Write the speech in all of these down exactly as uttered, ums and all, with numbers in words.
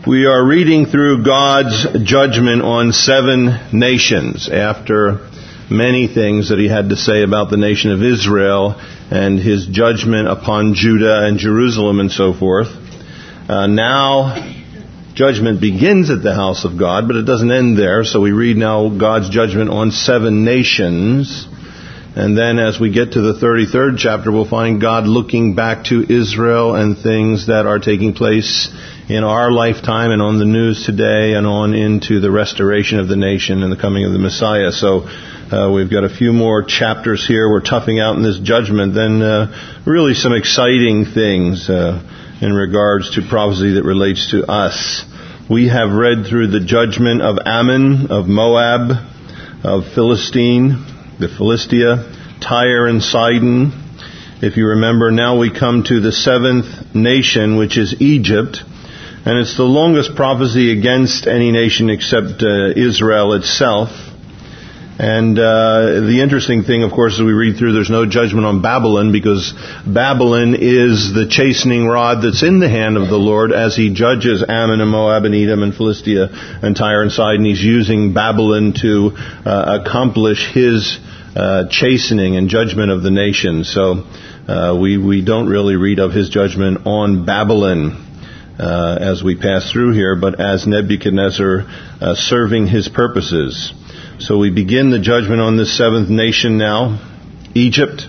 We are reading through God's judgment on seven nations after many things that he had to say about the nation of Israel and his judgment upon Judah and Jerusalem and so forth. Uh, now, judgment begins at the house of God, but it doesn't end there. So we read now God's judgment on seven nations. And then as we get to the thirty-third chapter, we'll find God looking back to Israel and things that are taking place in our lifetime and on the news today and on into the restoration of the nation and the coming of the Messiah. So uh, we've got a few more chapters here. We're toughing out in this judgment. Then uh, really some exciting things uh, in regards to prophecy that relates to us. We have read through the judgment of Ammon, of Moab, of Philistine, the Philistia, Tyre and Sidon. If you remember, now we come to the seventh nation, which is Egypt. And it's the longest prophecy against any nation except uh, Israel itself. And uh, the interesting thing, of course, as we read through, there's no judgment on Babylon, because Babylon is the chastening rod that's in the hand of the Lord as he judges Ammon and Moab and Edom and Philistia and Tyre and Sidon. He's using Babylon to uh, accomplish his uh, chastening and judgment of the nations. So uh, we, we don't really read of his judgment on Babylon Uh, as we pass through here, but as Nebuchadnezzar uh, serving his purposes. So we begin the judgment on this seventh nation now, Egypt.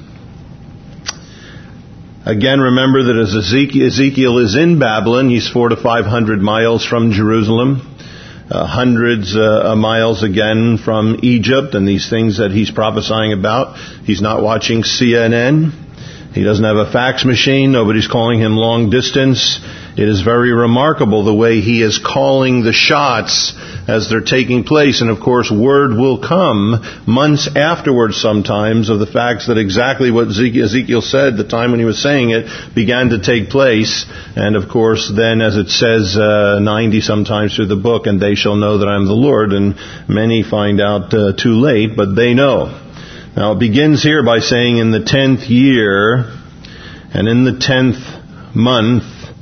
Again, remember that as Ezekiel, Ezekiel is in Babylon, he's four to five hundred miles from Jerusalem, uh, hundreds uh, of miles again from Egypt, and these things that he's prophesying about. He's not watching C N N. He doesn't have a fax machine. Nobody's calling him long distance. It is very remarkable the way he is calling the shots as they're taking place. And of course, word will come months afterwards sometimes of the facts that exactly what Ezekiel said, the time when he was saying it, began to take place. And of course, then as it says uh, ninety sometimes through the book, and they shall know that I am the Lord. And many find out uh, too late, but they know. Now it begins here by saying in the tenth year and in the tenth month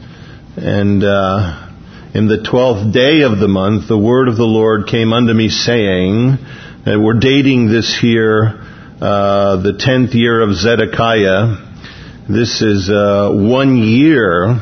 and uh, in the twelfth day of the month, the word of the Lord came unto me saying, and we're dating this here, uh, the tenth year of Zedekiah. This is uh, one year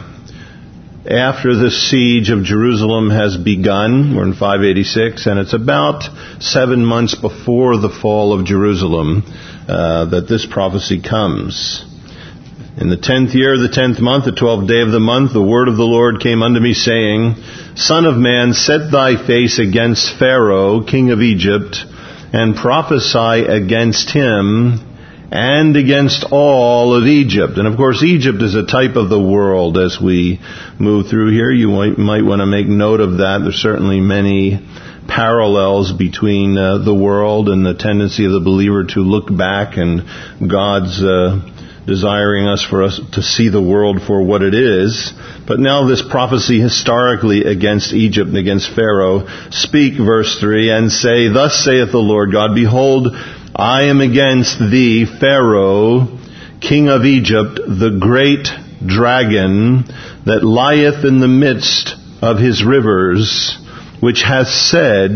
after the siege of Jerusalem has begun. We're in five eighty-six, and it's about seven months before the fall of Jerusalem uh, that this prophecy comes. In the tenth year of the tenth month, the twelfth day of the month, the word of the Lord came unto me, saying, Son of man, set thy face against Pharaoh, king of Egypt, and prophesy against him and against all of Egypt. And of course, Egypt is a type of the world as we move through here. You might, might want to make note of that. There's certainly many parallels between uh, the world and the tendency of the believer to look back, and God's uh, desiring us for us to see the world for what it is. But now this prophecy historically against Egypt and against Pharaoh. Speak, verse three, and say, Thus saith the Lord God, Behold, I am against thee, Pharaoh, king of Egypt, the great dragon that lieth in the midst of his rivers, which hath said,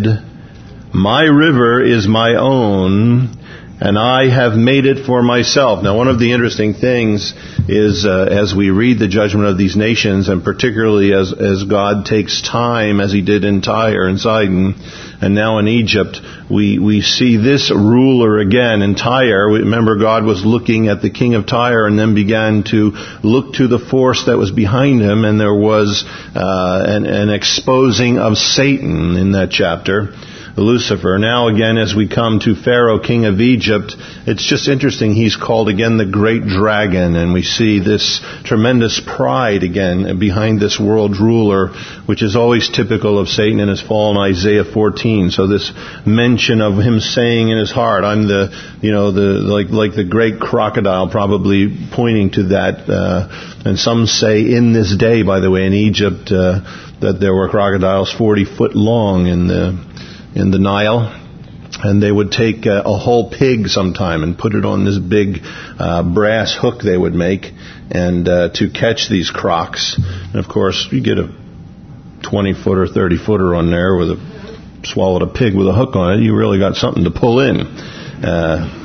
My river is my own, and I have made it for myself. Now, one of the interesting things is uh, as we read the judgment of these nations, and particularly as, as God takes time, as he did in Tyre and Sidon, and now in Egypt, we, we see this ruler again in Tyre. Remember, God was looking at the king of Tyre and then began to look to the force that was behind him, and there was uh, an, an exposing of Satan in that chapter. Lucifer. Now again, as we come to Pharaoh, king of Egypt, it's just interesting. He's called again the great dragon, and we see this tremendous pride again behind this world ruler, which is always typical of Satan in his fall in Isaiah fourteen. So this mention of him saying in his heart, I'm the, you know, the, like, like the great crocodile, probably pointing to that. Uh, and some say in this day, by the way, in Egypt, uh, that there were crocodiles forty foot long in the, in the Nile, and they would take a, a whole pig sometime and put it on this big uh, brass hook they would make, and uh, to catch these crocs. And of course, you get a twenty footer, thirty footer on there with a, swallowed a pig with a hook on it, you really got something to pull in. Uh,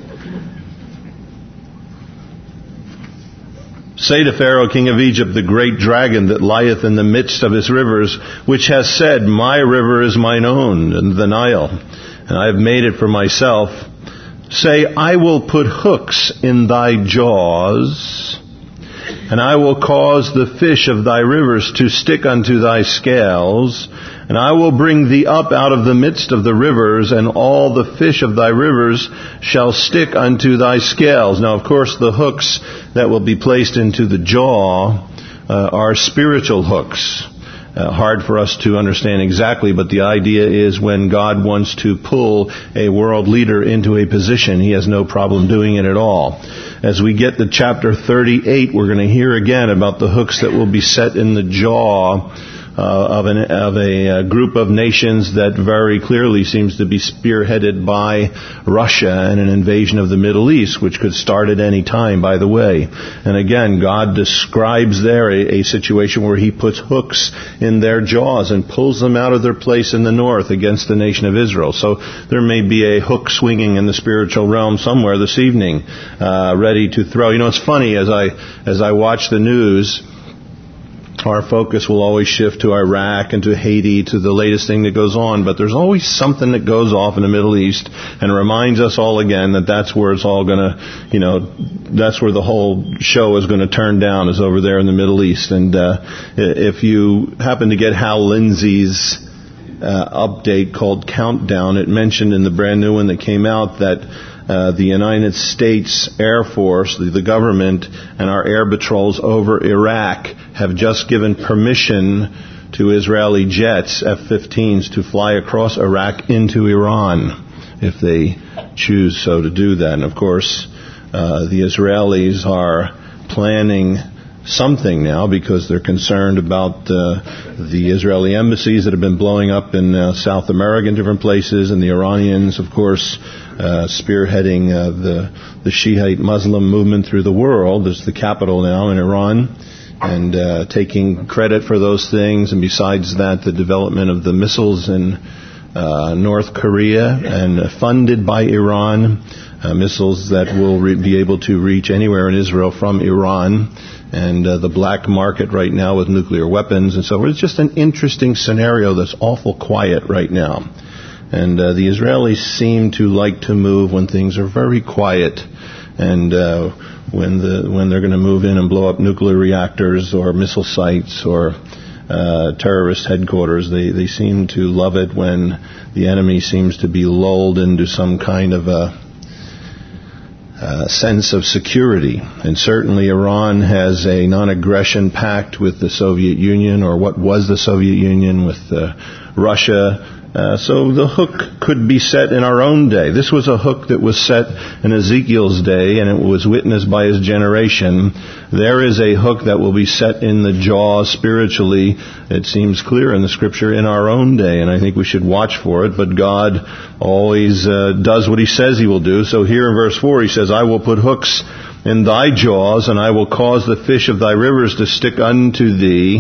Say to Pharaoh, king of Egypt, the great dragon that lieth in the midst of his rivers, which has said, my river is mine own, and the Nile, and I have made it for myself. Say, I will put hooks in thy jaws, and I will cause the fish of thy rivers to stick unto thy scales, and I will bring thee up out of the midst of the rivers, and all the fish of thy rivers shall stick unto thy scales. Now, of course, the hooks that will be placed into the jaw uh, are spiritual hooks. Uh, hard for us to understand exactly, but the idea is when God wants to pull a world leader into a position, He has no problem doing it at all. As we get to chapter thirty-eight, we're going to hear again about the hooks that will be set in the jaw Uh, of, an, of a, a group of nations that very clearly seems to be spearheaded by Russia and an invasion of the Middle East, which could start at any time, by the way. And again, God describes there a, a situation where He puts hooks in their jaws and pulls them out of their place in the north against the nation of Israel. So there may be a hook swinging in the spiritual realm somewhere this evening, uh, ready to throw. You know, it's funny, as I as I watch the news, our focus will always shift to Iraq and to Haiti, to the latest thing that goes on, but there's always something that goes off in the Middle East and reminds us all again that that's where it's all going to, you know, that's where the whole show is going to turn down, is over there in the Middle East. And uh, if you happen to get Hal Lindsey's uh, update called Countdown, it mentioned in the brand new one that came out that Uh, the United States Air Force, the, the government, and our air patrols over Iraq have just given permission to Israeli jets, F fifteens, to fly across Iraq into Iran, if they choose so to do that. And of course, uh, the Israelis are planning something now because they're concerned about uh, the Israeli embassies that have been blowing up in uh, South America in different places, and the Iranians, of course, uh, spearheading uh, the the Shiite Muslim movement through the world. There's the capital now in Iran, and uh, taking credit for those things. And besides that, the development of the missiles in uh, North Korea, and uh, funded by Iran, uh, missiles that will re- be able to reach anywhere in Israel from Iran. And uh, the black market right now with nuclear weapons and so forth. It's just an interesting scenario that's awful quiet right now. And uh, the Israelis seem to like to move when things are very quiet, and uh, when the when they're going to move in and blow up nuclear reactors or missile sites or uh, terrorist headquarters. They they seem to love it when the enemy seems to be lulled into some kind of a Uh, sense of security. And certainly Iran has a non-aggression pact with the Soviet Union, or what was the Soviet Union, with uh, Russia. Uh, so the hook could be set in our own day. This was a hook that was set in Ezekiel's day, and it was witnessed by his generation. There is a hook that will be set in the jaw spiritually, it seems clear in the Scripture, in our own day, and I think we should watch for it. But God always uh, does what He says He will do. So here in verse four He says, I will put hooks in thy jaws, and I will cause the fish of thy rivers to stick unto thee,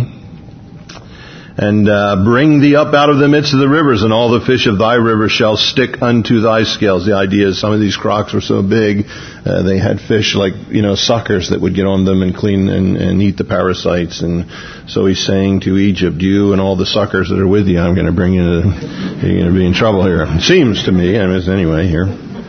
and uh, bring thee up out of the midst of the rivers, and all the fish of thy rivers shall stick unto thy scales. The idea is some of these crocs were so big, uh, they had fish like, you know, suckers that would get on them and clean and, and eat the parasites. And so He's saying to Egypt, you and all the suckers that are with you, I'm going to bring you to, you're going to be in trouble here. It seems to me, I mean, anyway, here.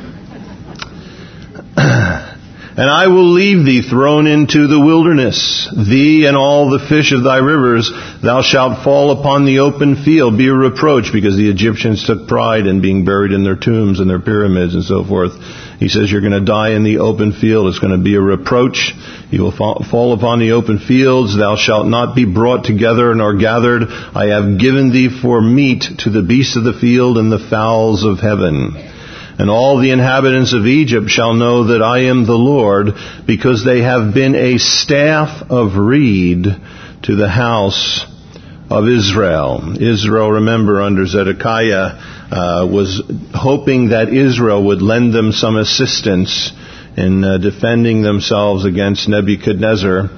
And I will leave thee thrown into the wilderness, thee and all the fish of thy rivers. Thou shalt fall upon the open field, be a reproach, because the Egyptians took pride in being buried in their tombs and their pyramids and so forth. He says you're going to die in the open field. It's going to be a reproach. You will fall upon the open fields. Thou shalt not be brought together nor gathered. I have given thee for meat to the beasts of the field and the fowls of heaven. And all the inhabitants of Egypt shall know that I am the Lord, because they have been a staff of reed to the house of Israel. Israel, remember, under Zedekiah, uh, was hoping that Israel would lend them some assistance in uh, defending themselves against Nebuchadnezzar.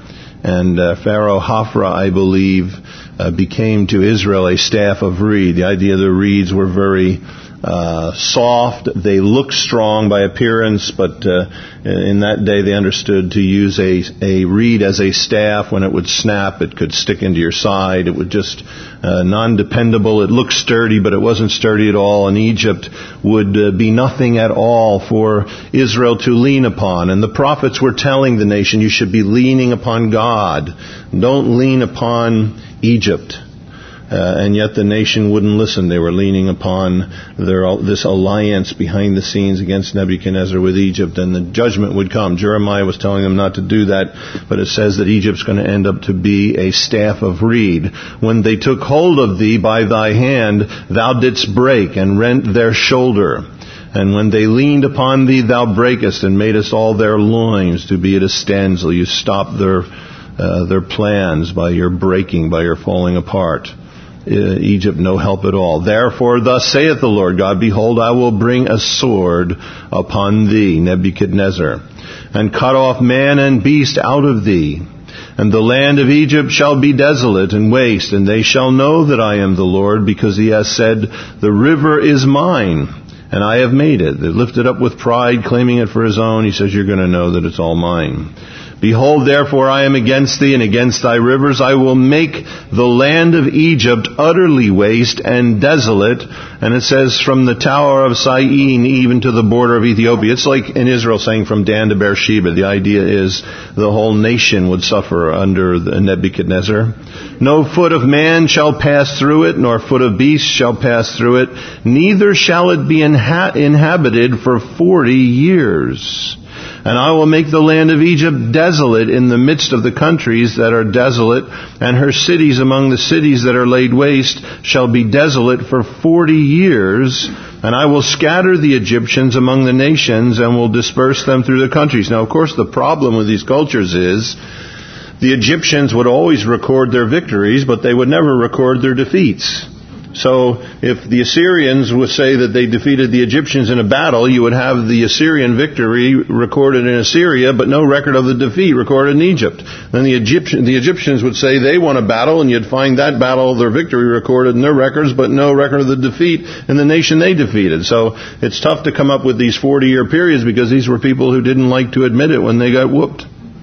And uh, Pharaoh Hophra, I believe, uh, became to Israel a staff of reed. The idea of the reeds were very uh, soft. They looked strong by appearance, but uh, in that day they understood to use a, a reed as a staff. When it would snap, it could stick into your side. It would just uh, non-dependable. It looked sturdy, but it wasn't sturdy at all. And Egypt would uh, be nothing at all for Israel to lean upon. And the prophets were telling the nation, you should be leaning upon God. Don't lean upon Egypt. Uh, and yet the nation wouldn't listen. They were leaning upon their, this alliance behind the scenes against Nebuchadnezzar with Egypt, and the judgment would come. Jeremiah was telling them not to do that, but it says that Egypt's going to end up to be a staff of reed. When they took hold of thee by thy hand, thou didst break and rent their shoulder. And when they leaned upon thee, thou breakest and madest all their loins to be at a standstill. You stopped their, uh, their plans by your breaking, by your falling apart. Uh, Egypt no help at all. Therefore, thus saith the Lord God, behold, I will bring a sword upon thee, Nebuchadnezzar, and cut off man and beast out of thee. And the land of Egypt shall be desolate and waste, and they shall know that I am the Lord, because he has said, the river is mine, and I have made it. They lifted up with pride, claiming it for his own. He says, you're going to know that it's all mine. Behold, therefore, I am against thee and against thy rivers. I will make the land of Egypt utterly waste and desolate. And it says, from the tower of Syene even to the border of Ethiopia. It's like in Israel saying from Dan to Beersheba. The idea is the whole nation would suffer under the Nebuchadnezzar. No foot of man shall pass through it, nor foot of beast shall pass through it. Neither shall it be inha- inhabited for forty years. And I will make the land of Egypt desolate in the midst of the countries that are desolate, and her cities among the cities that are laid waste shall be desolate for forty years. And I will scatter the Egyptians among the nations and will disperse them through the countries. Now, of course, the problem with these cultures is the Egyptians would always record their victories, but they would never record their defeats. So if the Assyrians would say that they defeated the Egyptians in a battle, you would have the Assyrian victory recorded in Assyria, but no record of the defeat recorded in Egypt. Then the Egyptian, the Egyptians would say they won a battle, and you'd find that battle, their victory recorded in their records, but no record of the defeat in the nation they defeated. So it's tough to come up with these forty-year periods, because these were people who didn't like to admit it when they got whooped.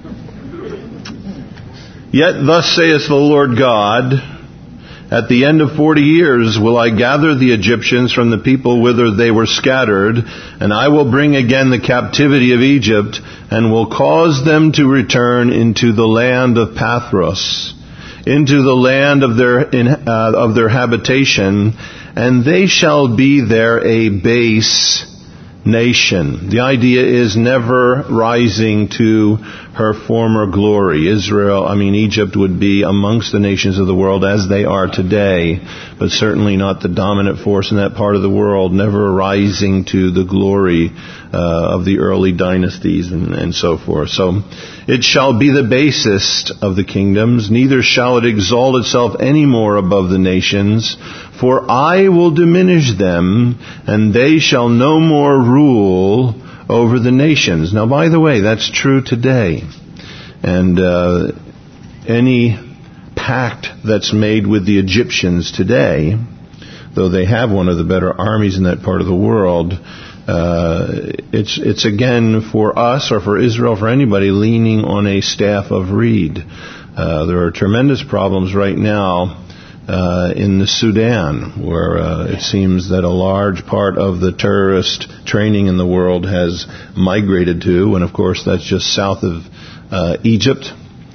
Yet thus saith the Lord God, at the end of forty years will I gather the Egyptians from the people whither they were scattered, and I will bring again the captivity of Egypt, and will cause them to return into the land of Pathros, into the land of their in, uh, of their habitation, and they shall be there a base nation. The idea is never rising to her former glory. Israel, I mean Egypt would be amongst the nations of the world as they are today, but certainly not the dominant force in that part of the world, never rising to the glory uh, of the early dynasties and, and so forth. So it shall be the basest of the kingdoms, neither shall it exalt itself any more above the nations, for I will diminish them, and they shall no more rule over the nations. Now, by the way, that's true today. And uh, any pact that's made with the Egyptians today, though they have one of the better armies in that part of the world, uh, it's it's again for us or for Israel, for anybody, leaning on a staff of reed. Uh, there are tremendous problems right now Uh, in the Sudan, where uh, it seems that a large part of the terrorist training in the world has migrated to, and of course that's just south of uh, Egypt.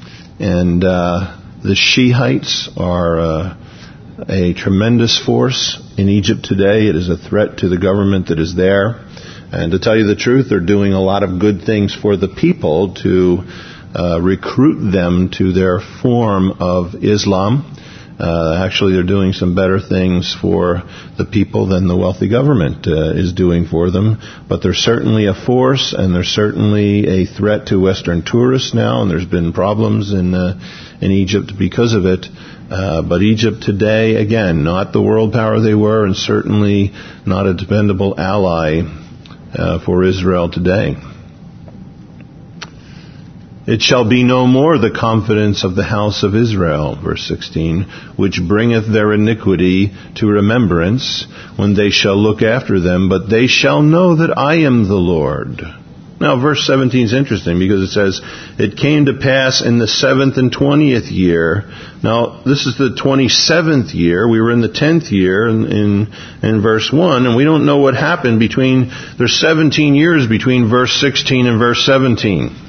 And uh, the Shiites are uh, a tremendous force in Egypt today. It is a threat to the government that is there. And to tell you the truth, they're doing a lot of good things for the people to uh, recruit them to their form of Islam. Uh, actually, they're doing some better things for the people than the wealthy government uh, is doing for them. But they're certainly a force, and they're certainly a threat to Western tourists now, and there's been problems in uh, in Egypt because of it. Uh, but Egypt today, again, not the world power they were, and certainly not a dependable ally uh, for Israel today. It shall be no more the confidence of the house of Israel, verse sixteen, which bringeth their iniquity to remembrance, when they shall look after them, but they shall know that I am the Lord. Now, verse seventeen is interesting because it says, it came to pass in the seventh and twentieth year. Now, this is the twenty-seventh year. We were in the tenth year in, in, in verse one, and we don't know what happened between, there's seventeen years between verse sixteen and verse seventeen.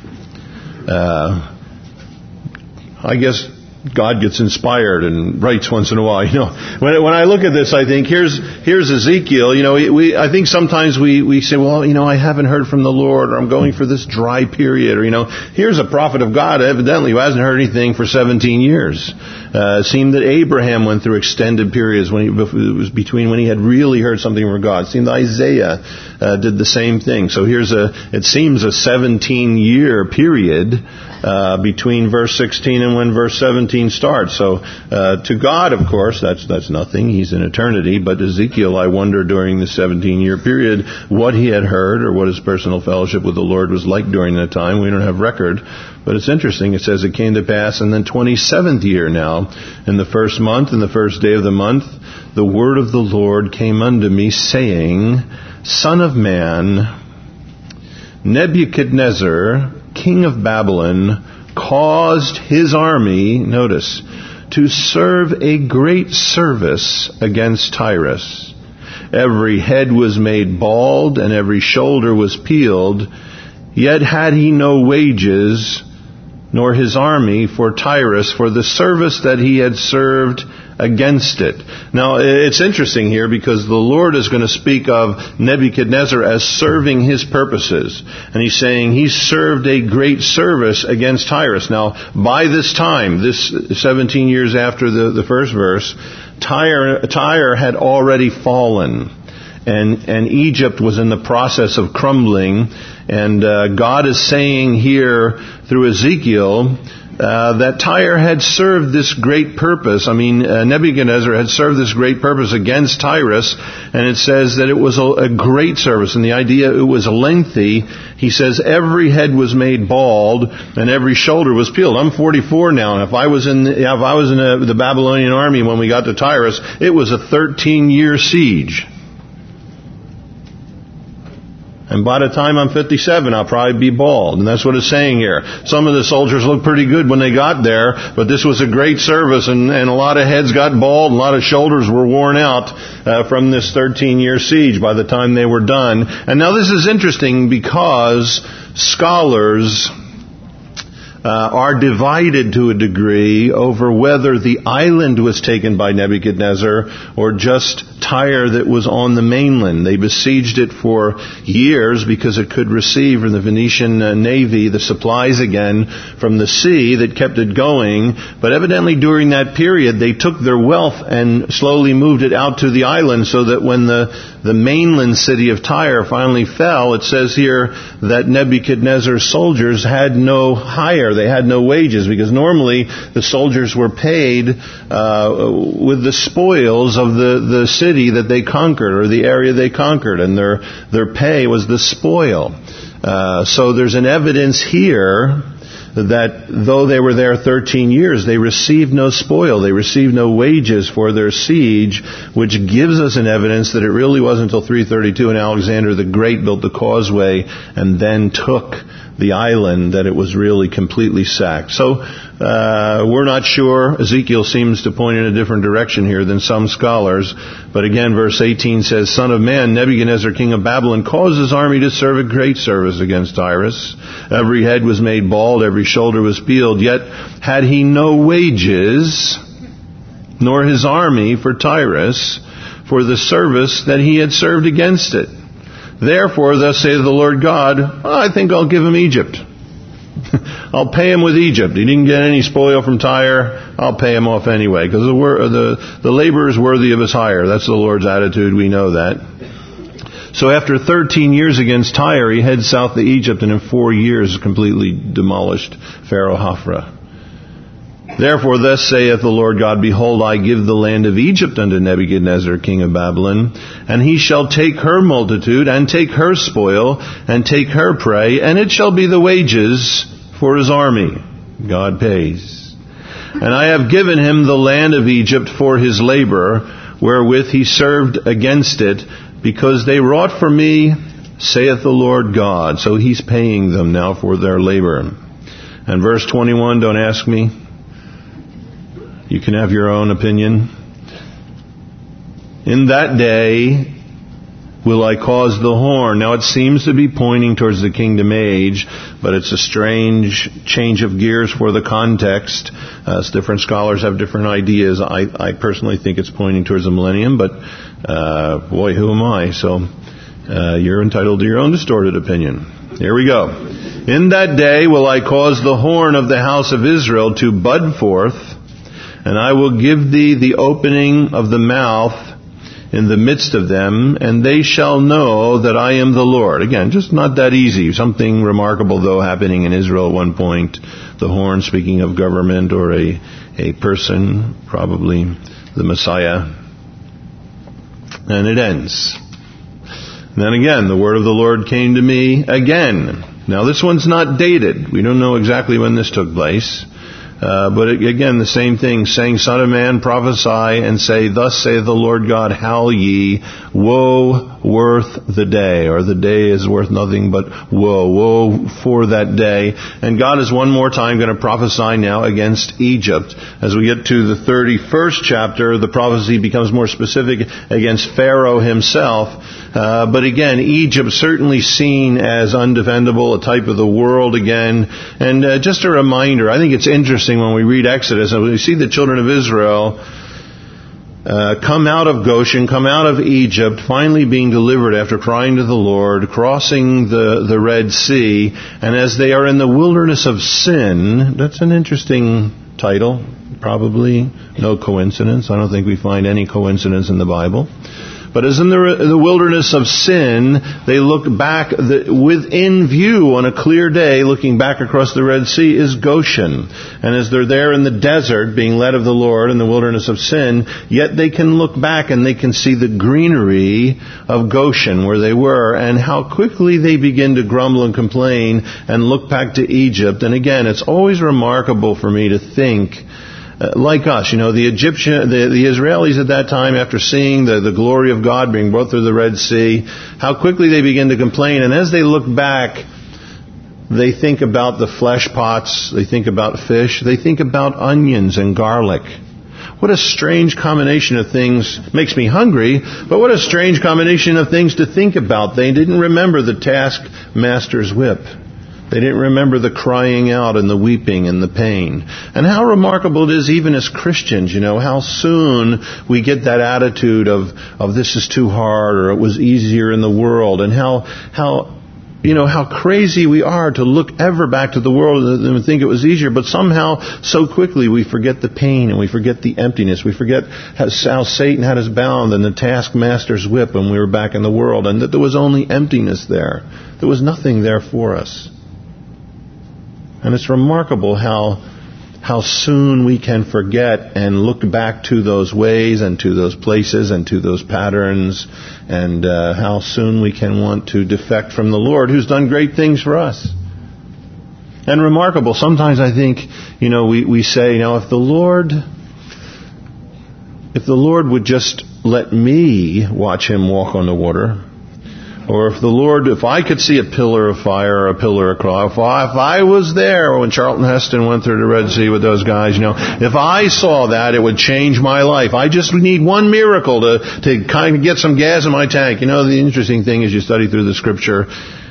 Uh, I guess God gets inspired and writes once in a while. You know, when when I look at this, I think here's here's Ezekiel. You know, we I think sometimes we we say, well, you know, I haven't heard from the Lord, or I'm going for this dry period, or you know, here's a prophet of God evidently who hasn't heard anything for seventeen years. Uh, it seemed that Abraham went through extended periods when he, it was between when he had really heard something from God. It seemed that Isaiah uh, did the same thing. So here's a, it seems a seventeen year period uh, between verse sixteen and when verse seventeen starts. So uh, to God, of course, that's that's nothing. He's in eternity. But Ezekiel, I wonder during the seventeen year period what he had heard or what his personal fellowship with the Lord was like during that time. We don't have record. But it's interesting. It says it came to pass in the twenty-seventh year now, in the first month, in the first day of the month, the word of the Lord came unto me, saying, Son of man, Nebuchadnezzar, king of Babylon, caused his army, notice, to serve a great service against Tyrus. Every head was made bald, and every shoulder was peeled, yet had he no wages, nor his army for Tyrus, for the service that he had served against it. Now, it's interesting here because the Lord is going to speak of Nebuchadnezzar as serving his purposes. And he's saying he served a great service against Tyrus. Now, by this time, this seventeen years after the, the first verse, Tyre, Tyre had already fallen. And, and Egypt was in the process of crumbling. And uh, God is saying here through Ezekiel uh, that Tyre had served this great purpose. I mean, uh, Nebuchadnezzar had served this great purpose against Tyrus. And it says that it was a, a great service. And the idea it was lengthy. He says every head was made bald and every shoulder was peeled. I'm forty-four now, and if I was in the, if I was in a, the Babylonian army when we got to Tyrus, it was a thirteen year siege. And by the time I'm fifty-seven, I'll probably be bald. And that's what it's saying here. Some of the soldiers looked pretty good when they got there, but this was a great service, and, and a lot of heads got bald, and a lot of shoulders were worn out uh, from this thirteen year siege by the time they were done. And now this is interesting because scholars Uh, are divided to a degree over whether the island was taken by Nebuchadnezzar or just Tyre that was on the mainland. They besieged it for years because it could receive from the Venetian uh, navy the supplies again from the sea that kept it going. But evidently during that period they took their wealth and slowly moved it out to the island, so that when the, the mainland city of Tyre finally fell, it says here that Nebuchadnezzar's soldiers had no hire. They had no wages, because normally the soldiers were paid uh, with the spoils of the, the city that they conquered or the area they conquered, and their their pay was the spoil. Uh, so there's an evidence here that though they were there thirteen years, they received no spoil, they received no wages for their siege, which gives us an evidence that it really wasn't until three thirty-two and Alexander the Great built the causeway and then took the island that it was really completely sacked. So uh, we're not sure. Ezekiel seems to point in a different direction here than some scholars. But again, verse eighteen says, Son of man, Nebuchadnezzar, king of Babylon, caused his army to serve a great service against Tyrus. Every head was made bald, every shoulder was peeled. Yet had he no wages, nor his army for Tyrus, for the service that he had served against it. Therefore, thus saith the Lord God, I think I'll give him Egypt. I'll pay him with Egypt. He didn't get any spoil from Tyre. I'll pay him off anyway, because the, the, the laborer is worthy of his hire. That's the Lord's attitude. We know that. So after thirteen years against Tyre, he heads south to Egypt, and in four years completely demolished Pharaoh Hophra. Therefore, thus saith the Lord God, Behold, I give the land of Egypt unto Nebuchadnezzar, king of Babylon, and he shall take her multitude, and take her spoil, and take her prey, and it shall be the wages for his army. God pays. And I have given him the land of Egypt for his labor, wherewith he served against it, because they wrought for me, saith the Lord God. So he's paying them now for their labor. And verse twenty-one, don't ask me. You can have your own opinion. In that day will I cause the horn. Now it seems to be pointing towards the kingdom age, but it's a strange change of gears for the context. Uh, different scholars have different ideas. I, I personally think it's pointing towards the millennium, but uh, boy, who am I? So uh, you're entitled to your own distorted opinion. Here we go. In that day will I cause the horn of the house of Israel to bud forth, and I will give thee the opening of the mouth in the midst of them, and they shall know that I am the Lord. Again, just not that easy. Something remarkable, though, happening in Israel at one point. The horn, speaking of government or a, a person, probably the Messiah. And it ends. And then again, the word of the Lord came to me again. Now, this one's not dated. We don't know exactly when this took place. Uh, but again, the same thing, saying, Son of man, prophesy and say, Thus saith the Lord God, howl ye, woe worth the day, or the day is worth nothing but woe, woe for that day. And God is one more time going to prophesy now against Egypt. As we get to the thirty-first chapter, the prophecy becomes more specific against Pharaoh himself. Uh, but again, Egypt certainly seen as undefendable, a type of the world again. And uh, just a reminder, I think it's interesting when we read Exodus and we see the children of Israel uh, come out of Goshen, come out of Egypt, finally being delivered after crying to the Lord, crossing the, the Red Sea, and as they are in the wilderness of sin, that's an interesting title, probably no coincidence. I don't think we find any coincidence in the Bible. But as in the, the wilderness of sin, they look back, the, within view on a clear day, looking back across the Red Sea is Goshen. And as they're there in the desert, being led of the Lord in the wilderness of sin, yet they can look back and they can see the greenery of Goshen where they were, and how quickly they begin to grumble and complain and look back to Egypt. And again, it's always remarkable for me to think, Uh, like us, you know, the Egyptian, the, the Israelis at that time, after seeing the, the glory of God being brought through the Red Sea, how quickly they begin to complain. And as they look back, they think about the flesh pots, they think about fish, they think about onions and garlic. What a strange combination of things. Makes me hungry, but what a strange combination of things to think about. They didn't remember the taskmaster's whip. They didn't remember the crying out and the weeping and the pain. And how remarkable it is even as Christians, you know, how soon we get that attitude of, of this is too hard or it was easier in the world, and how, how, you know, how crazy we are to look ever back to the world and think it was easier, but somehow so quickly we forget the pain and we forget the emptiness. We forget how, how Satan had us bound and the taskmaster's whip when we were back in the world, and that there was only emptiness there. There was nothing there for us. And it's remarkable how how soon we can forget and look back to those ways and to those places and to those patterns, and uh, how soon we can want to defect from the Lord who's done great things for us. And remarkable, sometimes I think, you know, we, we say, you know, if the Lord, if the Lord would just let me watch him walk on the water, or if the Lord, if I could see a pillar of fire or a pillar of cloud, if I, if I was there when Charlton Heston went through the Red Sea with those guys, you know, if I saw that, it would change my life. I just need one miracle to, to kind of get some gas in my tank. You know, the interesting thing is you study through the Scripture,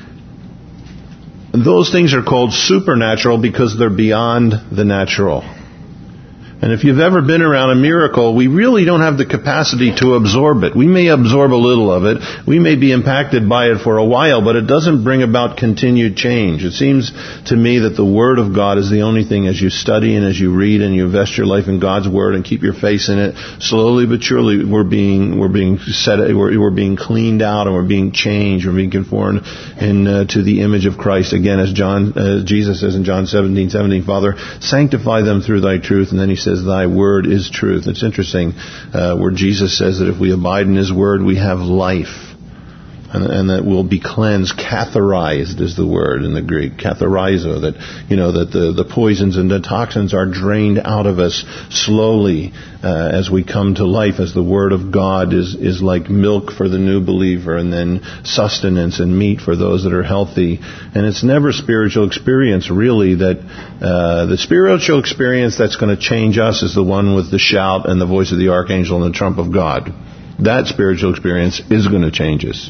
those things are called supernatural because they're beyond the natural. And if you've ever been around a miracle, we really don't have the capacity to absorb it. We may absorb a little of it. We may be impacted by it for a while, but it doesn't bring about continued change. It seems to me that the Word of God is the only thing, as you study and as you read and you invest your life in God's Word and keep your face in it, slowly but surely we're being we're being set we're, we're being cleaned out and we're being changed. We're being conformed in uh, to the image of Christ. Again, as John uh, Jesus says in John seventeen seventeen, Father, sanctify them through thy truth. And then he says, thy word is truth. It's interesting uh, where Jesus says that if we abide in his word, we have life. And, and that will be cleansed. Catherized is the word in the Greek. Catherizo, that, you know, that the, the poisons and the toxins are drained out of us slowly uh, as we come to life, as the Word of God is, is like milk for the new believer, and then sustenance and meat for those that are healthy. And it's never spiritual experience, really, that uh, the spiritual experience that's going to change us is the one with the shout and the voice of the archangel and the trump of God. That spiritual experience is going to change us.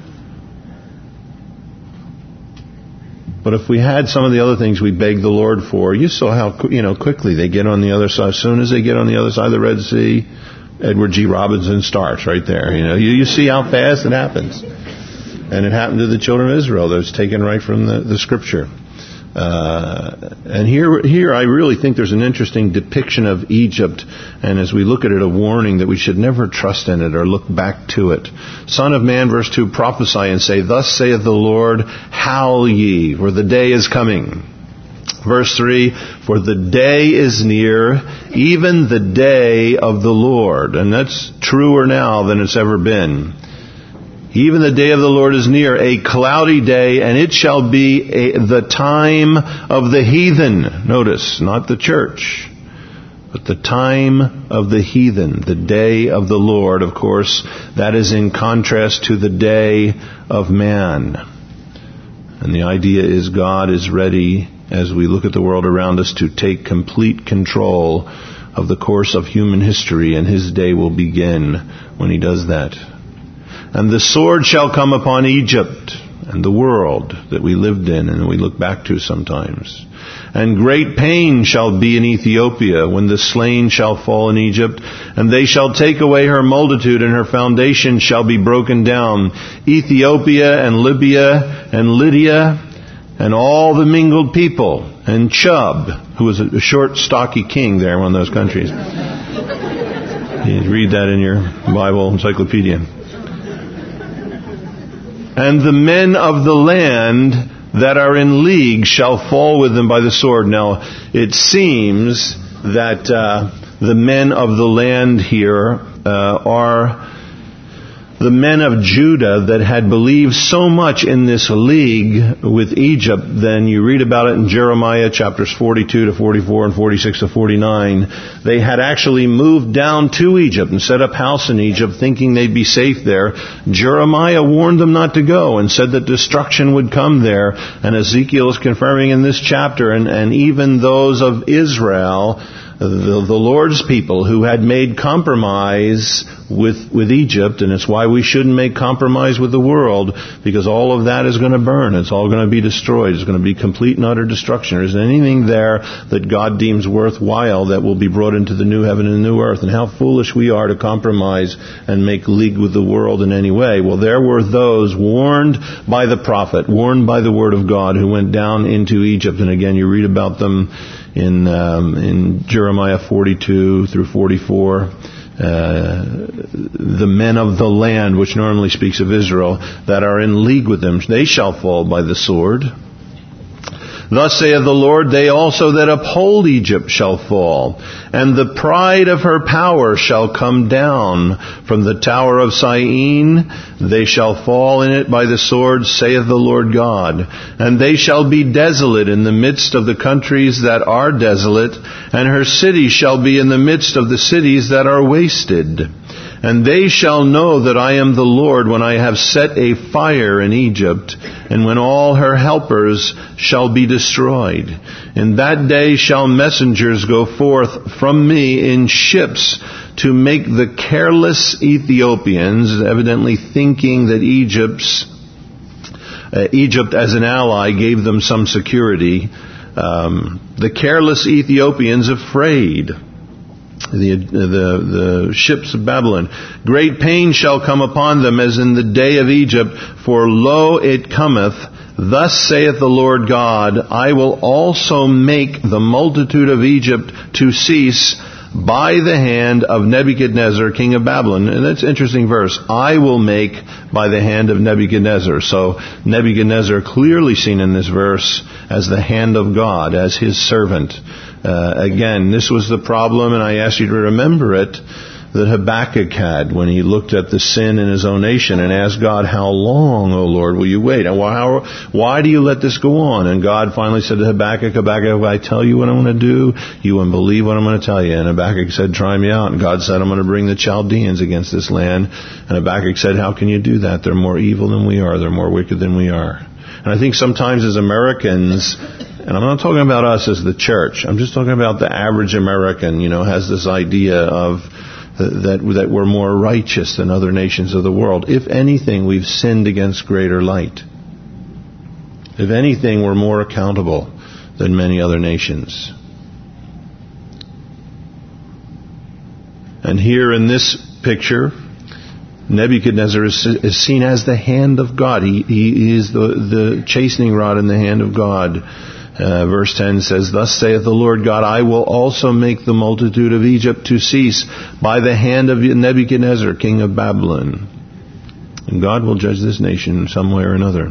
But if we had some of the other things we begged the Lord for, you saw how, you know, quickly they get on the other side. As soon as they get on the other side of the Red Sea, Edward G. Robinson starts right there. You know, you, you see how fast it happens. And it happened to the children of Israel. That's taken right from the, the Scripture. Uh, and here, here I really think there's an interesting depiction of Egypt, and as we look at it, a warning that we should never trust in it or look back to it. Son of man, verse two, prophesy and say, Thus saith the Lord, howl ye, for the day is coming. Verse three, for the day is near, even the day of the Lord. And that's truer now than it's ever been. Even the day of the Lord is near, a cloudy day, and it shall be a, the time of the heathen. Notice, not the church, but the time of the heathen, the day of the Lord. Of course, that is in contrast to the day of man. And the idea is God is ready, as we look at the world around us, to take complete control of the course of human history, and His day will begin when He does that. And the sword shall come upon Egypt and the world that we lived in and we look back to sometimes. And great pain shall be in Ethiopia when the slain shall fall in Egypt, and they shall take away her multitude, and her foundation shall be broken down. Ethiopia and Libya and Lydia and all the mingled people, and Chub, who was a short, stocky king there in one of those countries. You read that in your Bible encyclopedia. And the men of the land that are in league shall fall with them by the sword. Now, it seems that uh, the men of the land here uh, are the men of Judah that had believed so much in this league with Egypt. Then you read about it in Jeremiah chapters forty-two to forty-four and forty-six to forty-nine. They had actually moved down to Egypt and set up house in Egypt, thinking they'd be safe there. Jeremiah warned them not to go and said that destruction would come there. And Ezekiel is confirming in this chapter, and, and even those of Israel, The, the Lord's people who had made compromise with with Egypt, and it's why we shouldn't make compromise with the world, because all of that is going to burn. It's all going to be destroyed. It's going to be complete and utter destruction. There isn't anything there that God deems worthwhile that will be brought into the new heaven and new earth. And how foolish we are to compromise and make league with the world in any way. Well, there were those warned by the prophet, warned by the word of God, who went down into Egypt. And again, you read about them in um, in Jeremiah forty-two through forty-four. Uh, the men of the land, which normally speaks of Israel, that are in league with them, they shall fall by the sword. Thus saith the Lord, they also that uphold Egypt shall fall, and the pride of her power shall come down from the tower of Syene. They shall fall in it by the sword, saith the Lord God. And they shall be desolate in the midst of the countries that are desolate, and her cities shall be in the midst of the cities that are wasted. And they shall know that I am the Lord when I have set a fire in Egypt, and when all her helpers shall be destroyed. In that day shall messengers go forth from me in ships to make the careless Ethiopians, evidently thinking that Egypt's, uh, Egypt as an ally gave them some security, um, the careless Ethiopians afraid. The, the the ships of Babylon. Great pain shall come upon them as in the day of Egypt, for lo, it cometh. Thus saith the Lord God, I will also make the multitude of Egypt to cease by the hand of Nebuchadnezzar, king of Babylon. And that's an interesting verse. I will make by the hand of Nebuchadnezzar. So Nebuchadnezzar clearly seen in this verse as the hand of God, as his servant. Uh, again, this was the problem, and I ask you to remember it. that Habakkuk had when he looked at the sin in his own nation and asked God, how long, O Lord, will you wait? And why, why do you let this go on? And God finally said to Habakkuk, Habakkuk, if I tell you what I'm going to do, you won't believe what I'm going to tell you. And Habakkuk said, try me out. And God said, I'm going to bring the Chaldeans against this land. And Habakkuk said, how can you do that? They're more evil than we are. They're more wicked than we are. And I think sometimes as Americans, and I'm not talking about us as the church, I'm just talking about the average American, you know, has this idea of that that we're more righteous than other nations of the world. If anything, we've sinned against greater light. If anything, we're more accountable than many other nations. And here in this picture, Nebuchadnezzar is, is seen as the hand of God. He, he is the, the chastening rod in the hand of God. Uh, verse ten says, thus saith the Lord God, I will also make the multitude of Egypt to cease by the hand of Nebuchadnezzar, king of Babylon. And God will judge this nation some way or another.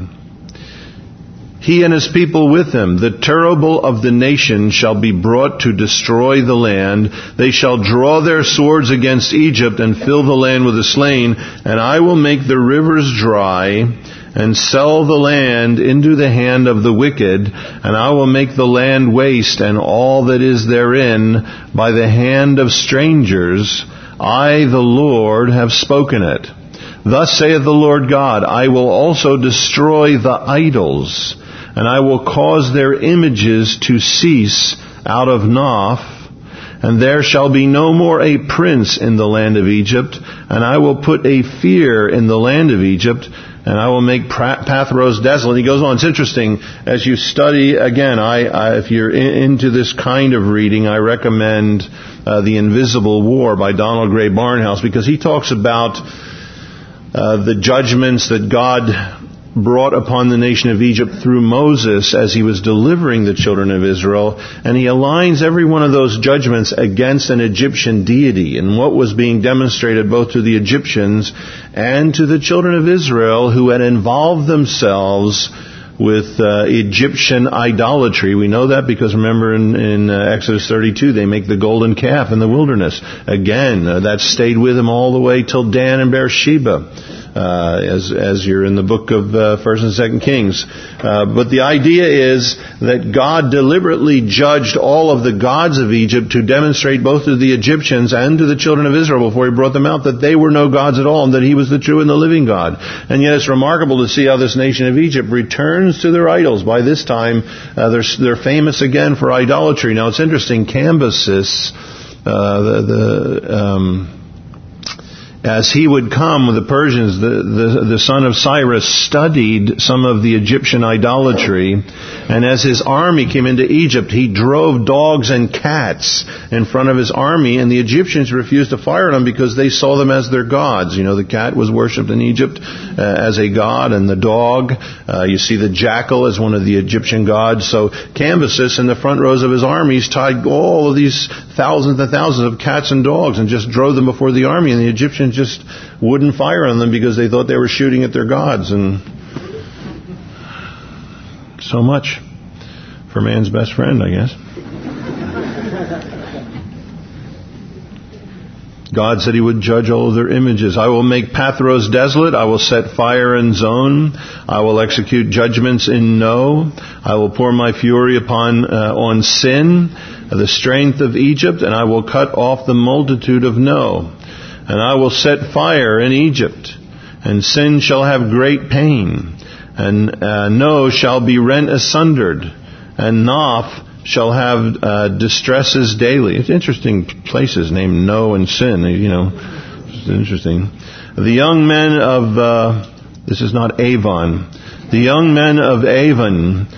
He and his people with him, the terrible of the nation, shall be brought to destroy the land. They shall draw their swords against Egypt and fill the land with the slain. And I will make the rivers dry and sell the land into the hand of the wicked, and I will make the land waste and all that is therein by the hand of strangers. I, the Lord, have spoken it. Thus saith the Lord God, I will also destroy the idols, and I will cause their images to cease out of Noph, and there shall be no more a prince in the land of Egypt, and I will put a fear in the land of Egypt, and I will make Pathros desolate. He goes on. It's interesting as you study again. I, I if you're in, into this kind of reading, I recommend uh, The Invisible War by Donald Gray Barnhouse, because he talks about uh, the judgments that God brought upon the nation of Egypt through Moses as he was delivering the children of Israel, and he aligns every one of those judgments against an Egyptian deity and what was being demonstrated both to the Egyptians and to the children of Israel who had involved themselves with uh, Egyptian idolatry. We know that because remember in, in uh, Exodus thirty-two, they make the golden calf in the wilderness. Again, uh, that stayed with them all the way till Dan and Beersheba. Uh, as as you're in the book of uh, First and Second Kings, uh, but the idea is that God deliberately judged all of the gods of Egypt to demonstrate both to the Egyptians and to the children of Israel before He brought them out that they were no gods at all, and that He was the true and the living God. And yet it's remarkable to see how this nation of Egypt returns to their idols. By this time, uh, they're they're famous again for idolatry. Now it's interesting. Cambyses, uh, the the um, as he would come with the Persians, the, the, the son of Cyrus studied some of the Egyptian idolatry, and as his army came into Egypt, he drove dogs and cats in front of his army, and the Egyptians refused to fire them because they saw them as their gods. You know, the cat was worshipped in Egypt uh, as a god, and the dog, uh, you see the jackal as one of the Egyptian gods. So Cambyses in the front rows of his armies tied all of these thousands and thousands of cats and dogs and just drove them before the army, and the Egyptians just wouldn't fire on them because they thought they were shooting at their gods. And so much for man's best friend, I guess. God said He would judge all of their images. I will make Pathros desolate. I will set fire in Zon. I will execute judgments in No. I will pour my fury upon uh, on Sin, the strength of Egypt, and I will cut off the multitude of No. And I will set fire in Egypt, and Sin shall have great pain, and uh, No shall be rent asunder, and Noph shall have uh, distresses daily. It's interesting places named No and Sin, you know, it's interesting. The young men of, uh, this is not Avon, the young men of Avon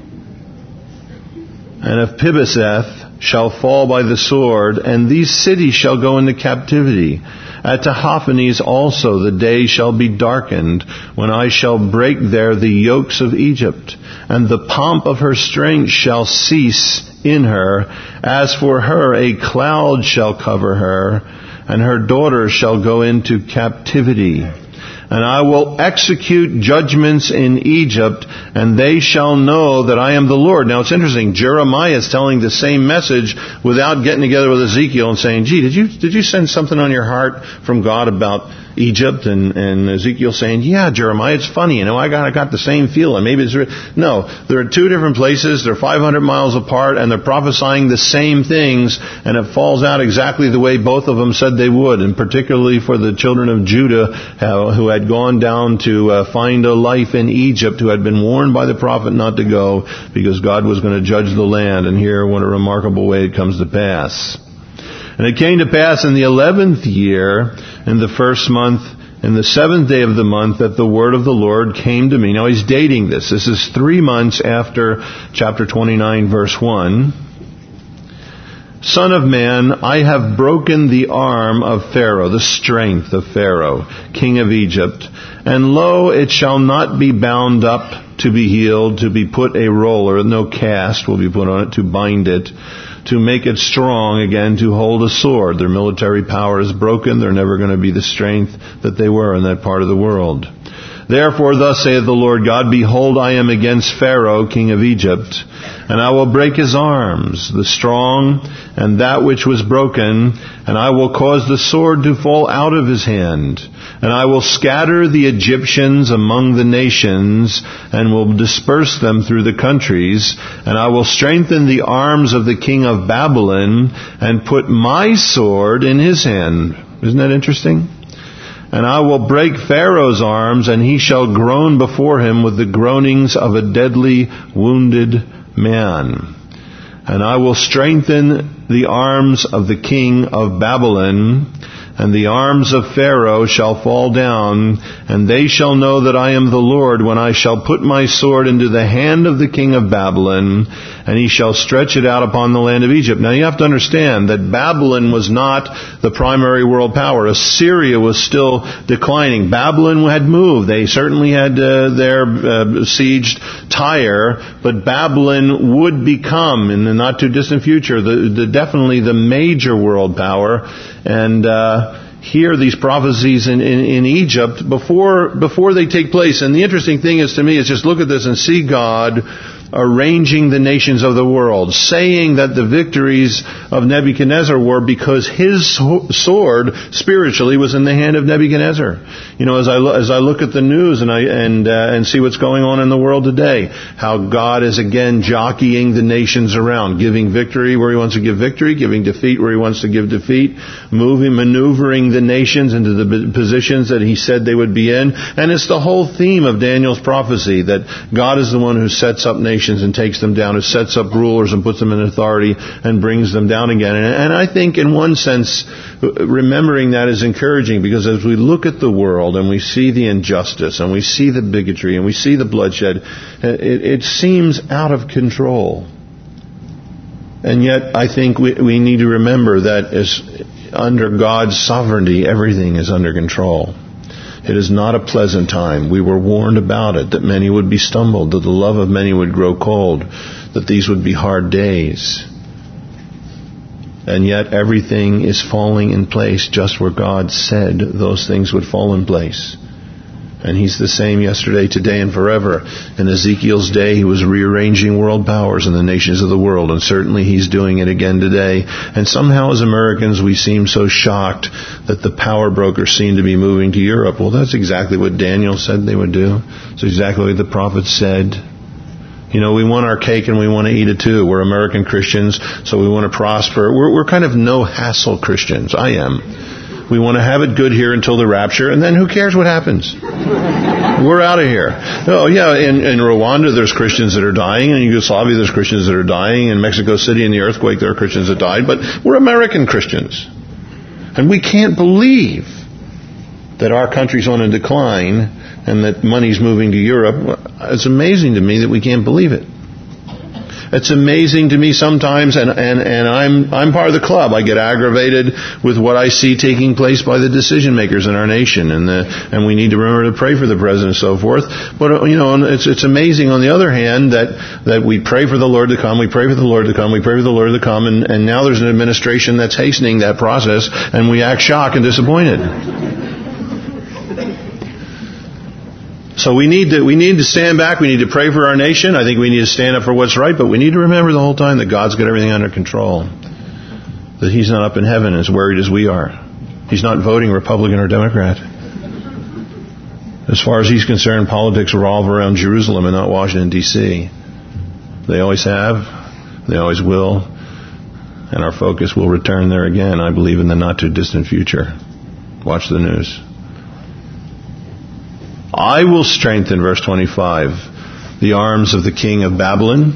and of Pibeseth shall fall by the sword, and these cities shall go into captivity. At Tahaphanes also the day shall be darkened, when I shall break there the yokes of Egypt, and the pomp of her strength shall cease in her. As for her, a cloud shall cover her, and her daughters shall go into captivity. And I will execute judgments in Egypt, and they shall know that I am the Lord. Now it's interesting, Jeremiah is telling the same message without getting together with Ezekiel and saying, gee, did you did you sense something on your heart from God about Egypt? And, and Ezekiel saying, yeah, Jeremiah, it's funny, you know, I got I got the same feeling. Maybe it's... Re-. No, they're in two different places, they're five hundred miles apart, and they're prophesying the same things, and it falls out exactly the way both of them said they would, and particularly for the children of Judah, how, who had gone down to uh, find a life in Egypt, who had been warned by the prophet not to go, because God was going to judge the land. And here, what a remarkable way it comes to pass. And it came to pass in the eleventh year, in the first month, in the seventh day of the month, that the word of the Lord came to me. Now he's dating this. This is three months after chapter twenty-nine, verse one. Son of man, I have broken the arm of Pharaoh, the strength of Pharaoh, king of Egypt. And lo, it shall not be bound up to be healed, to be put a roller, no cast will be put on it to bind it, to make it strong again, to hold a sword. Their military power is broken. They're never going to be the strength that they were in that part of the world. Therefore, thus saith the Lord God, behold, I am against Pharaoh, king of Egypt, and I will break his arms, the strong, and that which was broken, and I will cause the sword to fall out of his hand. And I will scatter the Egyptians among the nations, and will disperse them through the countries, and I will strengthen the arms of the king of Babylon, and put my sword in his hand. Isn't that interesting? And I will break Pharaoh's arms, and he shall groan before him with the groanings of a deadly wounded man. And I will strengthen the arms of the king of Babylon, and the arms of Pharaoh shall fall down, and they shall know that I am the Lord when I shall put my sword into the hand of the king of Babylon, and he shall stretch it out upon the land of Egypt. Now you have to understand that Babylon was not the primary world power. Assyria was still declining. Babylon had moved. They certainly had uh, their uh, besieged Tyre, but Babylon would become, in the not too distant future, the, the definitely the major world power. And uh, here, these prophecies in, in, in Egypt, before before they take place. And the interesting thing is, to me, is just look at this and see God arranging the nations of the world, saying that the victories of Nebuchadnezzar were because his sword spiritually was in the hand of Nebuchadnezzar. You know, as I lo- as I look at the news and I and uh, and see what's going on in the world today, how God is again jockeying the nations around, giving victory where he wants to give victory, giving defeat where he wants to give defeat, moving, maneuvering the nations into the positions that he said they would be in. And it's the whole theme of Daniel's prophecy, that God is the one who sets up nations and takes them down, who sets up rulers and puts them in authority and brings them down again. And, and I think in one sense, remembering that is encouraging, because as we look at the world and we see the injustice and we see the bigotry and we see the bloodshed, it, it seems out of control. And yet I think we, we need to remember that as under God's sovereignty, everything is under control. It is not a pleasant time. We were warned about it, that many would be stumbled, that the love of many would grow cold, that these would be hard days. And yet everything is falling in place just where God said those things would fall in place. And he's the same yesterday, today, and forever. In Ezekiel's day, he was rearranging world powers in the nations of the world, and certainly he's doing it again today. And somehow as Americans, we seem so shocked that the power brokers seem to be moving to Europe. Well, that's exactly what Daniel said they would do. It's exactly what the prophet said. You know, we want our cake and we want to eat it too. We're American Christians, so we want to prosper. We're, we're kind of no-hassle Christians. I am. We want to have it good here until the rapture, and then who cares what happens? We're out of here. Oh, yeah, in, in Rwanda there's Christians that are dying. In Yugoslavia there's Christians that are dying. In Mexico City in the earthquake there are Christians that died. But we're American Christians. And we can't believe that our country's on a decline and that money's moving to Europe. It's amazing to me that we can't believe it. It's amazing to me sometimes, and, and, and I'm I'm part of the club. I get aggravated with what I see taking place by the decision makers in our nation, and the, and we need to remember to pray for the president and so forth. But you know, it's it's amazing on the other hand that that we pray for the Lord to come, we pray for the Lord to come, we pray for the Lord to come, and, and now there's an administration that's hastening that process, and we act shocked and disappointed. So we need to we need to stand back. We need to pray for our nation. I think we need to stand up for what's right. But we need to remember the whole time that God's got everything under control. That He's not up in heaven as worried as we are. He's not voting Republican or Democrat. As far as He's concerned, politics revolve around Jerusalem and not Washington, D C They always have. They always will. And our focus will return there again, I believe, in the not-too-distant future. Watch the news. I will strengthen, verse twenty-five, the arms of the king of Babylon.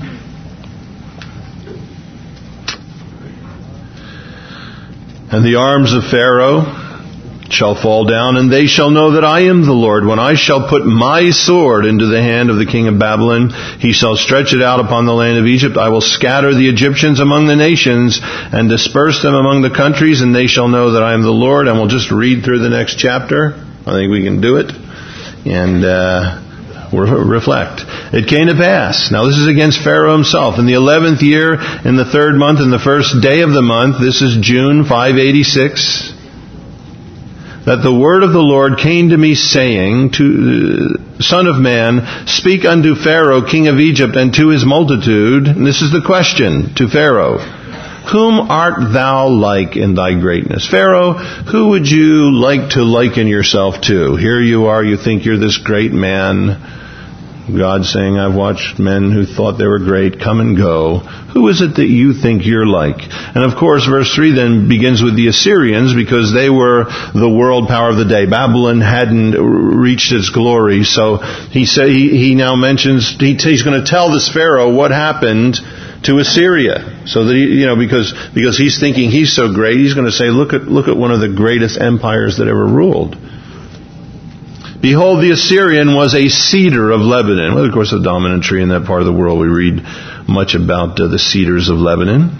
And the arms of Pharaoh shall fall down, and they shall know that I am the Lord. When I shall put my sword into the hand of the king of Babylon, he shall stretch it out upon the land of Egypt. I will scatter the Egyptians among the nations and disperse them among the countries, and they shall know that I am the Lord. And we'll just read through the next chapter. I think we can do it. And uh, we'll reflect. It came to pass. Now this is against Pharaoh himself. In the eleventh year, in the third month, in the first day of the month, this is June five eighty-six, that the word of the Lord came to me, saying, to Son of man, speak unto Pharaoh, king of Egypt, and to his multitude. And this is the question to Pharaoh. Whom art thou like in thy greatness? Pharaoh, who would you like to liken yourself to? Here you are, you think you're this great man. God saying, I've watched men who thought they were great come and go. Who is it that you think you're like? And of course, verse three then begins with the Assyrians, because they were the world power of the day. Babylon hadn't reached its glory. So he say, he, he now mentions, he, he's going to tell this Pharaoh what happened to Assyria. So that he, you know, because, because he's thinking he's so great, he's going to say, look at, look at one of the greatest empires that ever ruled. Behold, the Assyrian was a cedar of Lebanon. Well, of course, a dominant tree in that part of the world. We read much about uh, the cedars of Lebanon.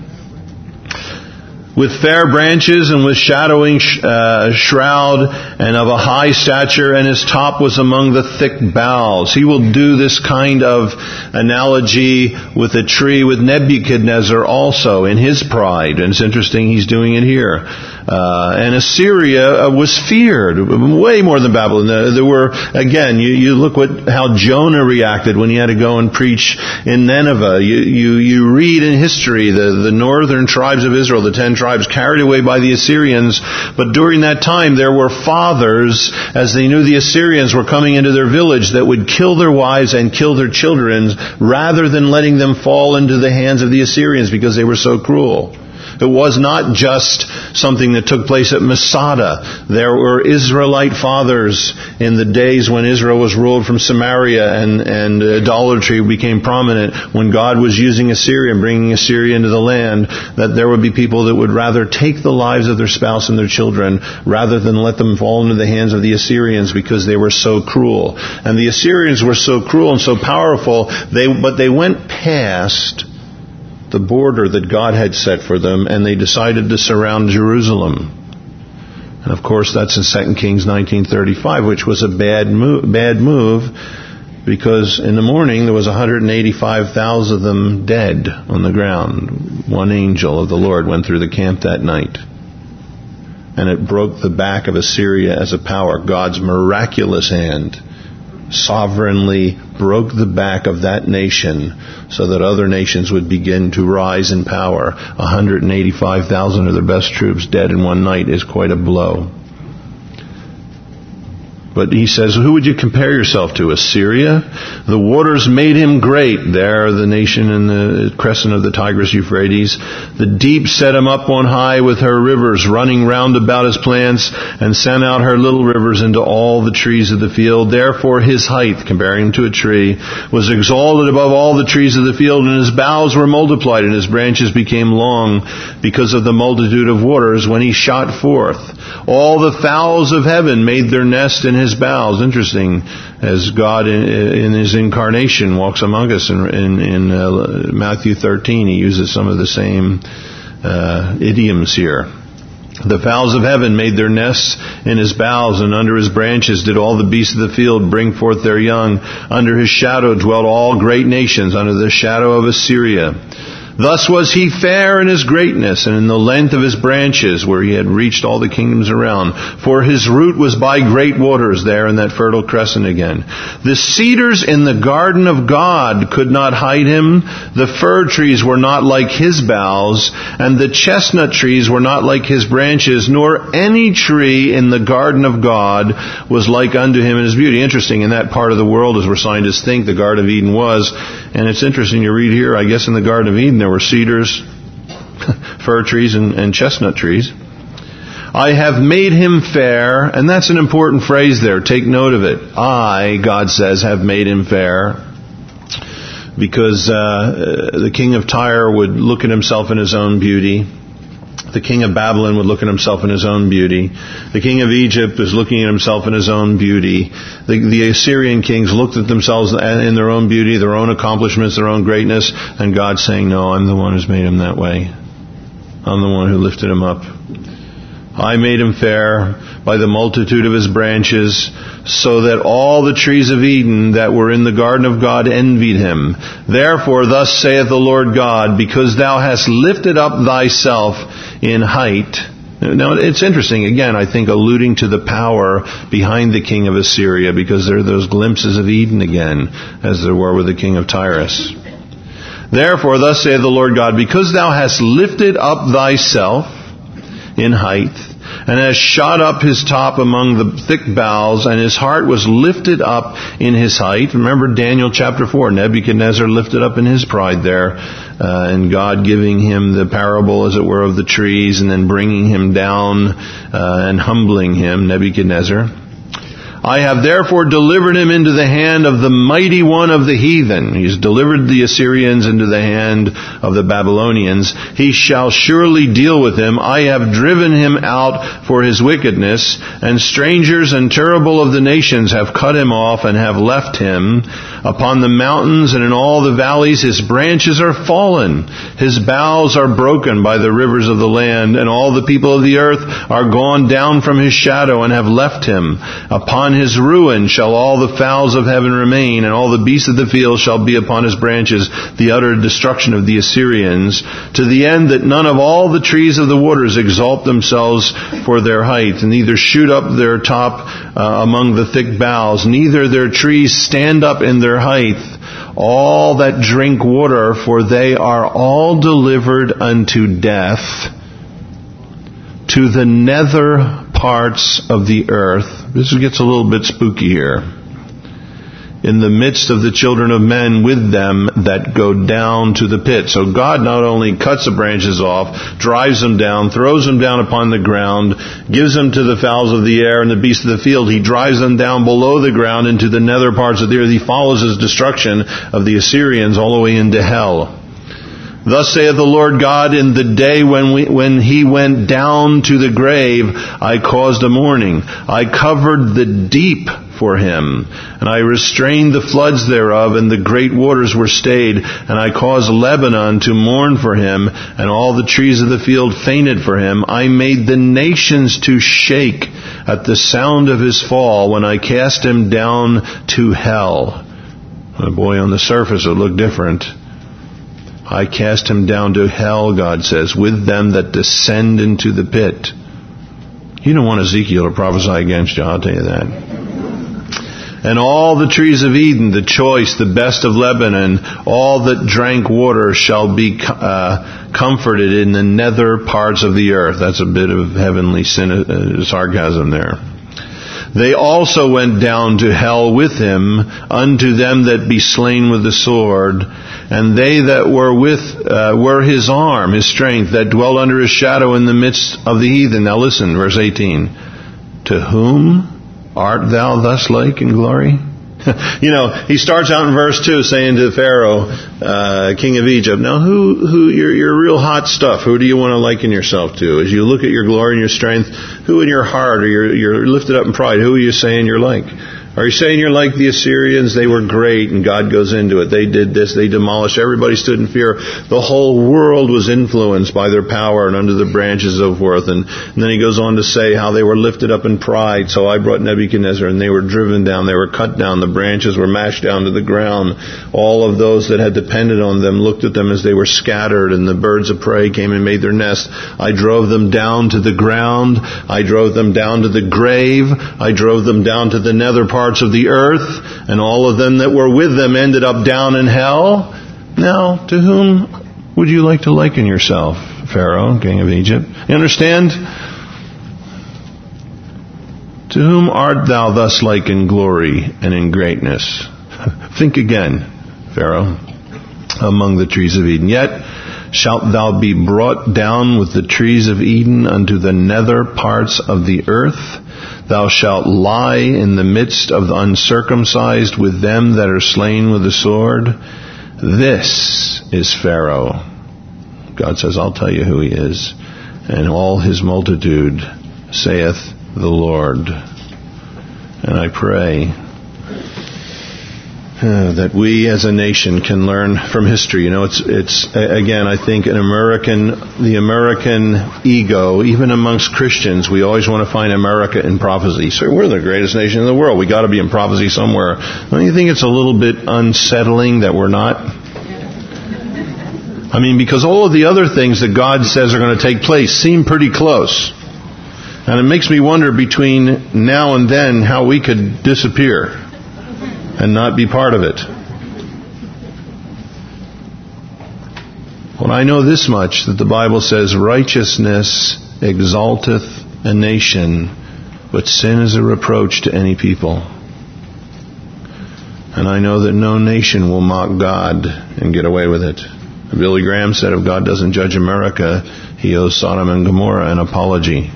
With fair branches and with shadowing sh- uh, shroud, and of a high stature, and his top was among the thick boughs. He will do this kind of analogy with a tree with Nebuchadnezzar also in his pride. And it's interesting he's doing it here. Uh, and Assyria was feared way more than Babylon. There were, again, you, you look what how Jonah reacted when he had to go and preach in Nineveh. You you, you read in history the, the northern tribes of Israel, the ten tribes, carried away by the Assyrians. But during that time, there were fathers, as they knew the Assyrians were coming into their village, that would kill their wives and kill their children rather than letting them fall into the hands of the Assyrians, because they were so cruel. It was not just something that took place at Masada. There were Israelite fathers in the days when Israel was ruled from Samaria, and, and idolatry became prominent when God was using Assyria and bringing Assyria into the land, that there would be people that would rather take the lives of their spouse and their children rather than let them fall into the hands of the Assyrians, because they were so cruel. And the Assyrians were so cruel and so powerful, they but they went past the border that God had set for them, and they decided to surround Jerusalem. And of course, that's in Second Kings nineteen thirty-five, which was a bad move, bad move, because in the morning there was one hundred eighty-five thousand of them dead on the ground. One angel of the Lord went through the camp that night, and it broke the back of Assyria as a power. God's miraculous hand sovereignly broke the back of that nation so that other nations would begin to rise in power. one hundred eighty-five thousand of their best troops dead in one night is quite a blow. But he says, who would you compare yourself to? Assyria? The waters made him great. There, the nation in the crescent of the Tigris Euphrates. The deep set him up on high with her rivers running round about his plants, and sent out her little rivers into all the trees of the field. Therefore his height, comparing him to a tree, was exalted above all the trees of the field, and his boughs were multiplied, and his branches became long because of the multitude of waters when he shot forth. All the fowls of heaven made their nest in his boughs. Interesting, as God in, in his incarnation walks among us in, in, in uh, Matthew thirteen, he uses some of the same uh, idioms here. The fowls of heaven made their nests in his boughs, and under his branches did all the beasts of the field bring forth their young. Under his shadow dwelt all great nations, under the shadow of Assyria. Thus was he fair in his greatness, and in the length of his branches, where he had reached all the kingdoms around. For his root was by great waters, there in that fertile crescent again. The cedars in the garden of God could not hide him. The fir trees were not like his boughs, and the chestnut trees were not like his branches, nor any tree in the garden of God was like unto him in his beauty. Interesting, in that part of the world, as we're scientists think the Garden of Eden was. And it's interesting, you read here, I guess in the Garden of Eden there were cedars, fir trees, and, and chestnut trees. I have made him fair, and that's an important phrase there. Take note of it. I, God says, have made him fair. Because uh, the king of Tyre would look at himself in his own beauty. The king of Babylon would look at himself in his own beauty. The king of Egypt is looking at himself in his own beauty. The, the Assyrian kings looked at themselves in their own beauty, their own accomplishments, their own greatness. And God's saying, no, I'm the one who's made him that way. I'm the one who lifted him up. I made him fair by the multitude of his branches, so that all the trees of Eden that were in the garden of God envied him. Therefore, thus saith the Lord God, because thou hast lifted up thyself in height. Now, it's interesting, again, I think alluding to the power behind the king of Assyria, because there are those glimpses of Eden again, as there were with the king of Tyrus. Therefore, thus saith the Lord God, because thou hast lifted up thyself in height, and has shot up his top among the thick boughs, and his heart was lifted up in his height. Remember Daniel chapter four, Nebuchadnezzar lifted up in his pride there, uh, and God giving him the parable, as it were, of the trees, and then bringing him down uh, and humbling him, Nebuchadnezzar. I have therefore delivered him into the hand of the mighty one of the heathen. He's delivered the Assyrians into the hand of the Babylonians. He shall surely deal with him. I have driven him out for his wickedness, and strangers and terrible of the nations have cut him off and have left him. Upon the mountains and in all the valleys his branches are fallen. His boughs are broken by the rivers of the land, and all the people of the earth are gone down from his shadow and have left him. Upon his ruin shall all the fowls of heaven remain, and all the beasts of the field shall be upon his branches, the utter destruction of the Assyrians, to the end that none of all the trees of the waters exalt themselves for their height, and neither shoot up their top uh, among the thick boughs, neither their trees stand up in their height, all that drink water, for they are all delivered unto death, to the nether parts of the earth. This gets a little bit spooky here. In the midst of the children of men with them that go down to the pit. So God not only cuts the branches off, drives them down, throws them down upon the ground, gives them to the fowls of the air and the beasts of the field. He drives them down below the ground into the nether parts of the earth. He follows his destruction of the Assyrians all the way into hell. Thus saith the Lord God, in the day when we, when he went down to the grave, I caused a mourning. I covered the deep for him, and I restrained the floods thereof, and the great waters were stayed, and I caused Lebanon to mourn for him, and all the trees of the field fainted for him. I made the nations to shake at the sound of his fall, when I cast him down to hell. Oh boy, on the surface it looked different. I cast him down to hell, God says, with them that descend into the pit. You don't want Ezekiel to prophesy against you, I'll tell you that. And all the trees of Eden, the choice, the best of Lebanon, all that drank water shall be uh, comforted in the nether parts of the earth. That's a bit of heavenly sin, uh, sarcasm there. They also went down to hell with him, unto them that be slain with the sword, and they that were with uh, were his arm, his strength, that dwell under his shadow in the midst of the heathen. Now listen, verse eighteen. To whom art thou thus like in glory? You know, he starts out in verse two saying to Pharaoh, uh, king of Egypt, now who, who, you're, you're real hot stuff. Who do you want to liken yourself to? As you look at your glory and your strength, who in your heart, or you're, you're lifted up in pride, who are you saying you're like? Are you saying you're like the Assyrians? They were great, and God goes into it. They did this. They demolished. Everybody stood in fear. The whole world was influenced by their power and under the branches of worth. And, and then he goes on to say how they were lifted up in pride. So I brought Nebuchadnezzar, and they were driven down. They were cut down. The branches were mashed down to the ground. All of those that had depended on them looked at them as they were scattered, and the birds of prey came and made their nest. I drove them down to the ground. I drove them down to the grave. I drove them down to the nether part of the earth, and all of them that were with them ended up down in hell. Now, to whom would you like to liken yourself, Pharaoh, king of Egypt? You understand? To whom art thou thus like in glory and in greatness? Think again, Pharaoh, among the trees of Eden. Yet shalt thou be brought down with the trees of Eden unto the nether parts of the earth. Thou shalt lie in the midst of the uncircumcised with them that are slain with the sword. This is Pharaoh. God says, I'll tell you who he is. And all his multitude, saith the Lord. And I pray Uh, that we as a nation can learn from history. You know, it's, it's again, I think an American, the American ego, even amongst Christians, we always want to find America in prophecy. So we're the greatest nation in the world. We got to be in prophecy somewhere. Don't you think it's a little bit unsettling that we're not? I mean, because all of the other things that God says are going to take place seem pretty close. And it makes me wonder between now and then how we could disappear and not be part of it. Well, I know this much, that the Bible says, righteousness exalteth a nation, but sin is a reproach to any people. And I know that no nation will mock God and get away with it. Billy Graham said, if God doesn't judge America, he owes Sodom and Gomorrah an apology.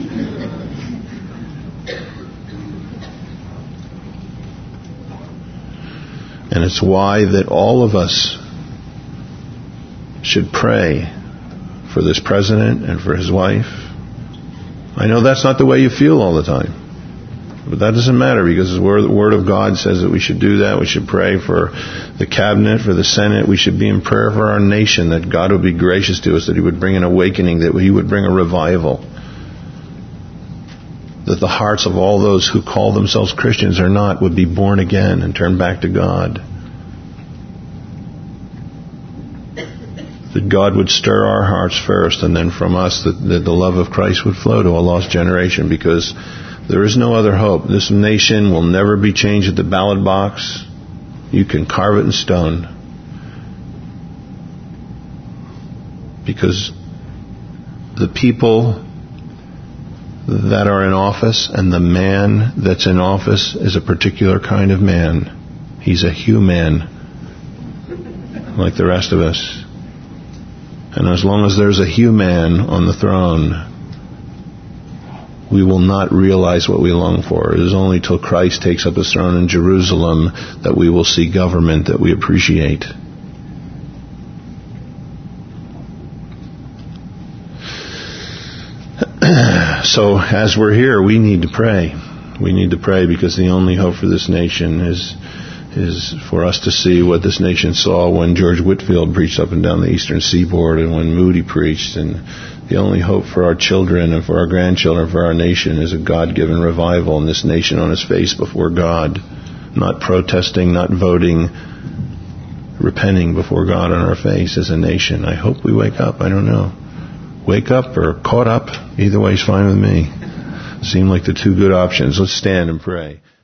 And it's why that all of us should pray for this president and for his wife. I know that's not the way you feel all the time. But that doesn't matter, because the Word, the Word of God says that we should do that. We should pray for the cabinet, for the Senate. We should be in prayer for our nation, that God would be gracious to us, that he would bring an awakening, that he would bring a revival. That the hearts of all those who call themselves Christians or not would be born again and turn back to God. That God would stir our hearts first, and then from us that, that the love of Christ would flow to a lost generation, because there is no other hope. This nation will never be changed at the ballot box. You can carve it in stone. Because the people that are in office and the man that's in office is a particular kind of man. He's a human, like the rest of us. And as long as there's a human on the throne, we will not realize what we long for. It is only till Christ takes up his throne in Jerusalem that we will see government that we appreciate. So as we're here, we need to pray. We need to pray, because the only hope for this nation is is for us to see what this nation saw when George Whitefield preached up and down the eastern seaboard, and when Moody preached. And the only hope for our children and for our grandchildren, for our nation, is a God-given revival in this nation on its face before God. Not protesting, not voting, repenting before God on our face as a nation. I hope we wake up. I don't know. Wake up or caught up. Either way is fine with me. Seem like the two good options. Let's stand and pray.